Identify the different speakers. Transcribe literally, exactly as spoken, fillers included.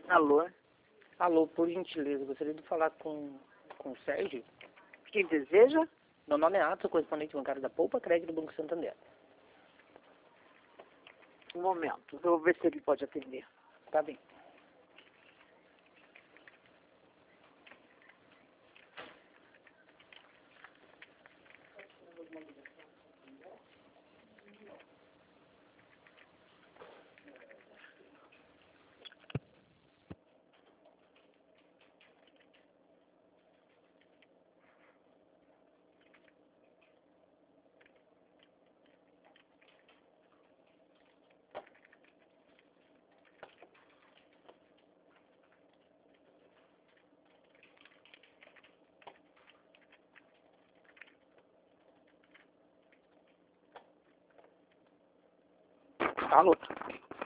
Speaker 1: Alô?
Speaker 2: Alô, por gentileza, gostaria de falar com, com o Sérgio.
Speaker 1: Quem deseja?
Speaker 2: Meu nome é Atos, sou correspondente bancário da Poupa Crédito do Banco Santander.
Speaker 1: Um momento, eu vou ver se ele pode atender.
Speaker 2: Tá bem.
Speaker 1: Alô?